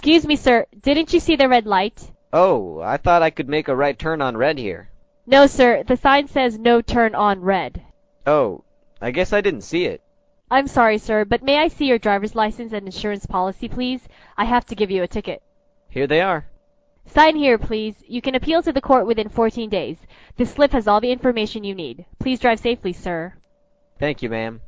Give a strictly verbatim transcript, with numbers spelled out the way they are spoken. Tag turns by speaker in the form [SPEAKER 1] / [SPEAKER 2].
[SPEAKER 1] Excuse me, sir. Didn't you see the red light?
[SPEAKER 2] Oh, I thought I could make a right turn on red here.
[SPEAKER 1] No, sir. The sign says no turn on red.
[SPEAKER 2] Oh, I guess I didn't see it.
[SPEAKER 1] I'm sorry, sir, but may I see your driver's license and insurance policy, please? I have to give you a ticket.
[SPEAKER 2] Here they are.
[SPEAKER 1] Sign here, please. You can appeal to the court within fourteen days. This slip has all the information you need. Please drive safely, sir.
[SPEAKER 2] Thank you, ma'am.